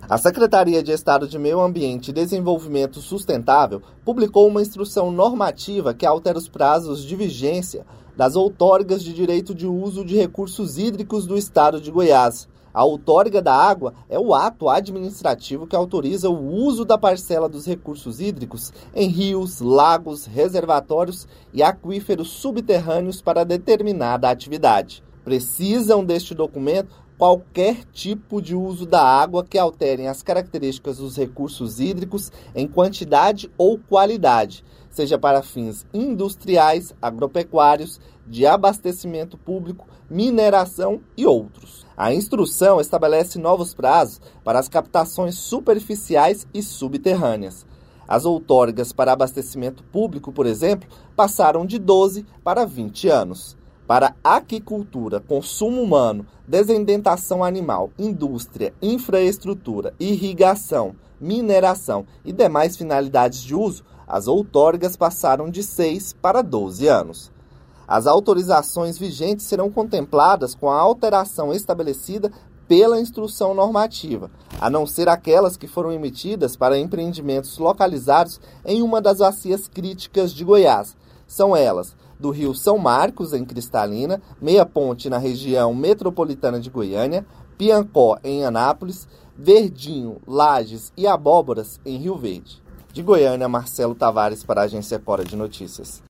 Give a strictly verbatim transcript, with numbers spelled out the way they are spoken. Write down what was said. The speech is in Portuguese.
A Secretaria de Estado de Meio Ambiente e Desenvolvimento Sustentável publicou uma instrução normativa que altera os prazos de vigência das outorgas de direito de uso de recursos hídricos do Estado de Goiás. A outorga da água é o ato administrativo que autoriza o uso da parcela dos recursos hídricos em rios, lagos, reservatórios e aquíferos subterrâneos para determinada atividade. Precisam deste documento qualquer tipo de uso da água que alterem as características dos recursos hídricos em quantidade ou qualidade, seja para fins industriais, agropecuários, de abastecimento público, mineração e outros. A instrução estabelece novos prazos para as captações superficiais e subterrâneas. As outorgas para abastecimento público, por exemplo, passaram de doze para vinte anos. Para aquicultura, consumo humano, desendentação animal, indústria, infraestrutura, irrigação, mineração e demais finalidades de uso, as outorgas passaram de seis para doze anos. As autorizações vigentes serão contempladas com a alteração estabelecida pela instrução normativa, a não ser aquelas que foram emitidas para empreendimentos localizados em uma das bacias críticas de Goiás. São elas do Rio São Marcos, em Cristalina, Meia Ponte, na região metropolitana de Goiânia, Piancó, em Anápolis, Verdinho, Lages e Abóboras, em Rio Verde. De Goiânia, Marcelo Tavares para a Agência Cora de Notícias.